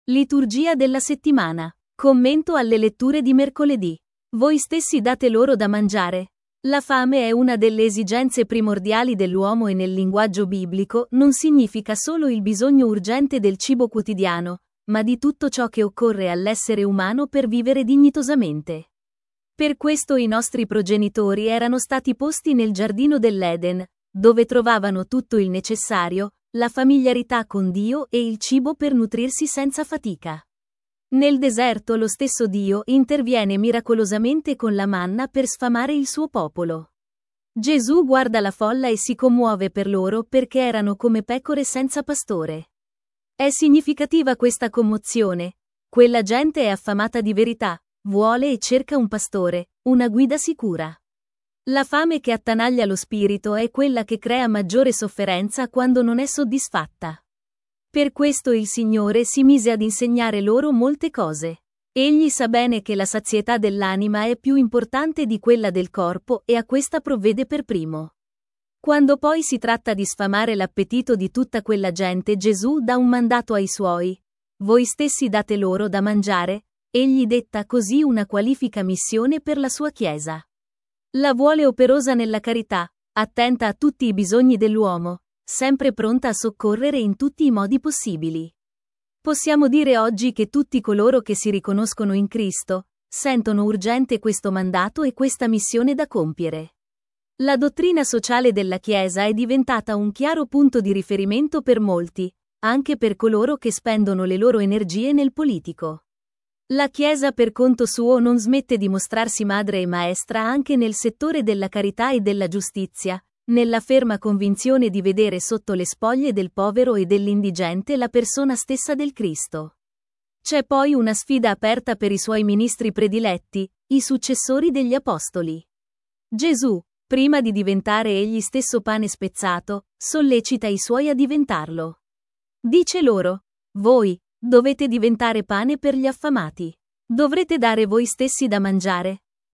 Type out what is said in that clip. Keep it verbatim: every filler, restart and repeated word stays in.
Liturgia della settimana. Commento alle letture di mercoledì. Voi stessi date loro da mangiare. La fame è una delle esigenze primordiali dell'uomo e nel linguaggio biblico non significa solo il bisogno urgente del cibo quotidiano, ma di tutto ciò che occorre all'essere umano per vivere dignitosamente. Per questo i nostri progenitori erano stati posti nel giardino dell'Eden, dove trovavano tutto il necessario, la familiarità con Dio e il cibo per nutrirsi senza fatica. Nel deserto lo stesso Dio interviene miracolosamente con la manna per sfamare il suo popolo. Gesù guarda la folla e si commuove per loro perché erano come pecore senza pastore. È significativa questa commozione. Quella gente è affamata di verità, vuole e cerca un pastore, una guida sicura. La fame che attanaglia lo spirito è quella che crea maggiore sofferenza quando non è soddisfatta. Per questo il Signore si mise ad insegnare loro molte cose. Egli sa bene che la sazietà dell'anima è più importante di quella del corpo e a questa provvede per primo. Quando poi si tratta di sfamare l'appetito di tutta quella gente, Gesù dà un mandato ai suoi. Voi stessi date loro da mangiare. Egli detta così una qualifica missione per la sua Chiesa. La vuole operosa nella carità, attenta a tutti i bisogni dell'uomo, sempre pronta a soccorrere in tutti i modi possibili. Possiamo dire oggi che tutti coloro che si riconoscono in Cristo, sentono urgente questo mandato e questa missione da compiere. La dottrina sociale della Chiesa è diventata un chiaro punto di riferimento per molti, anche per coloro che spendono le loro energie nel politico. La Chiesa per conto suo non smette di mostrarsi madre e maestra anche nel settore della carità e della giustizia, nella ferma convinzione di vedere sotto le spoglie del povero e dell'indigente la persona stessa del Cristo. C'è poi una sfida aperta per i suoi ministri prediletti, i successori degli Apostoli. Gesù, prima di diventare egli stesso pane spezzato, sollecita i suoi a diventarlo. Dice loro: voi dovete diventare pane per gli affamati. Dovrete dare voi stessi da mangiare.